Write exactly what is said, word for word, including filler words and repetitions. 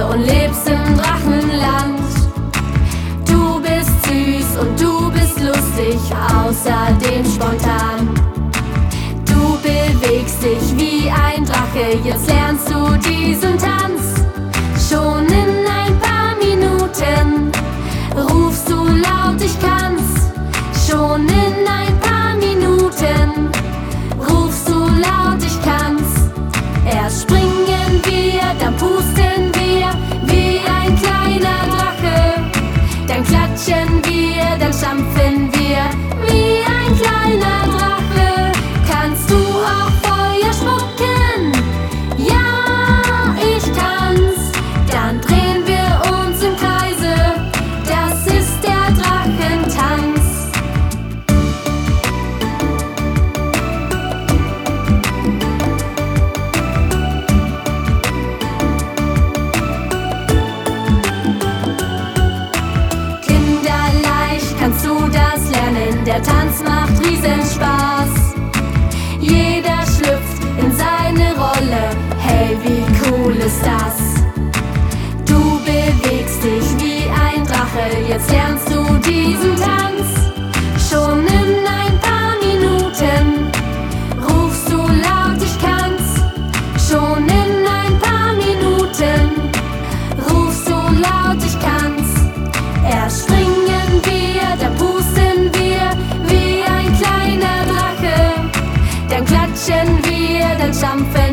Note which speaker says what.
Speaker 1: und lebst im Drachenland. Du bist süß und du bist lustig, außerdem spontan. Du bewegst dich wie ein Drache, jetzt lernst du diesen Tanz. Schon in ein paar Minuten rufst du laut, ich kann's. Schon in ein paar Minuten rufst du laut, ich kann's. Erst springen wir, dann pusten wir wie ein kleiner Drache. Dann klatschen wir, dann stampfen wir wie ein kleiner Drache. Kannst du auch Feuer spucken? Ja, ich kann's. Dann drehen wir uns im Kreise, das ist der Drachentanz. Kinderleicht kannst du das lernen, der Tanz macht Riesenspaß. Jeder schlüpft in seine Rolle, hey, wie cool ist das? Du bewegst dich wie ein Drache, jetzt lernst du diesen Tanz. Schon in ein paar Minuten rufst du laut, ich kann's. Schon in ein paar Minuten rufst du laut, ich kann's. Erst springen wir, dann pusten wir wie ein kleiner Drache. Dann klatschen wir, dann stampfen